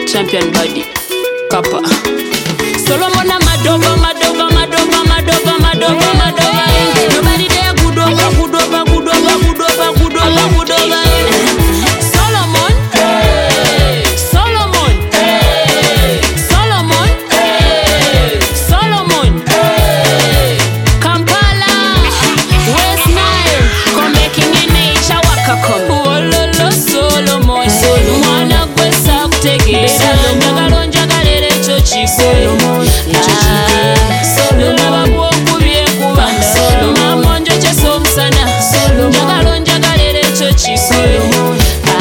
champion body Kappa Solomon madoba madoba madoba madoba madoba madoba nobody there good over good over good over good over good over good over Solomon Solomon Solomon Solomon Kampala West Nile come making in nature waka come ololo Solomon mwana gwesa kutegera ndagalonja galere echo Solomon Solomon wokubye kuba Solomon njo cheso msana ndagalonja galere echo Solomon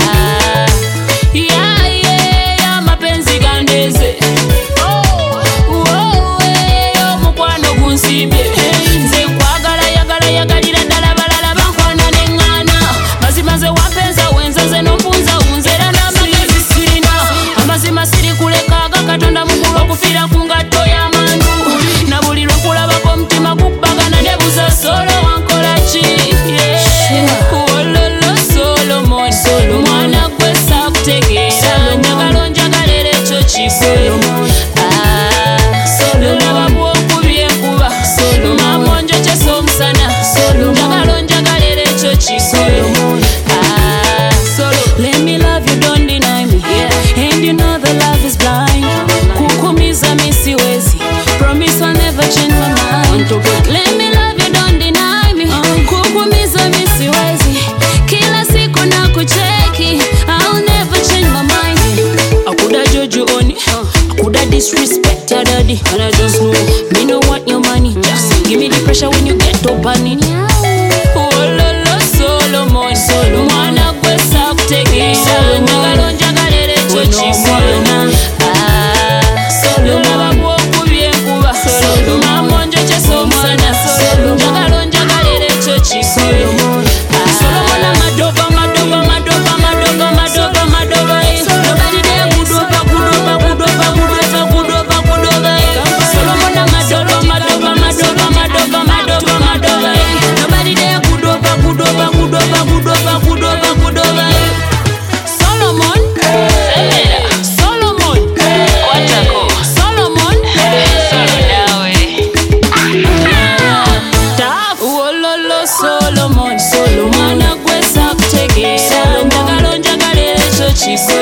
ya mapenzi gandeze omukwano gunsimbye nze nkwagala yagala yagalira ddala balala bankwana neŋŋaana mazimaze wampenza wenzaze n'ompunza unzera n'amagezi sirina amazima siri kulekaaga katonda mukulu okufiira ku ngatto y'amandu na buli lwe nkulabako omutima gubbagana nebuza solo wankola ki ololo Solomon mwana gwe saakutegeera njagala onjagalera ekyo Solomon ndaba bw'okubye enkuba maama onjokyesa omusana njagala onjagalera ekyo Solomon Let me love you, don't deny me. And you know the love is blind. Kukumiza mi siwezi. Promise I'll never change my mind. Let me love you, don't deny me. Kukumiza mi siwezi. Kila siku na kucheki. I'll never change my mind. I coulda judge you on it. I coulda disrespect your daddy. And I just know me no want your money. Just give me the pressure when you get up on it. Ololo Solomon mwana gwe saakutegeera njagala onjagalera ekyo Solomon ndaba bw'okubye enkuba maama onjokyesa omusana njagala onjagalera ekyo Solomon madoba madoba madoba madoba madoba madoba nobody there good over good over good over good over good over good over Solomon madoba madoba madoba madoba madoba madoba nobody there good over good over good over good over good over good over Solomon Solomon watako Solomon solo dawe ololo Solomon mwana gwe saakutegeera njagala onjagalera ekyo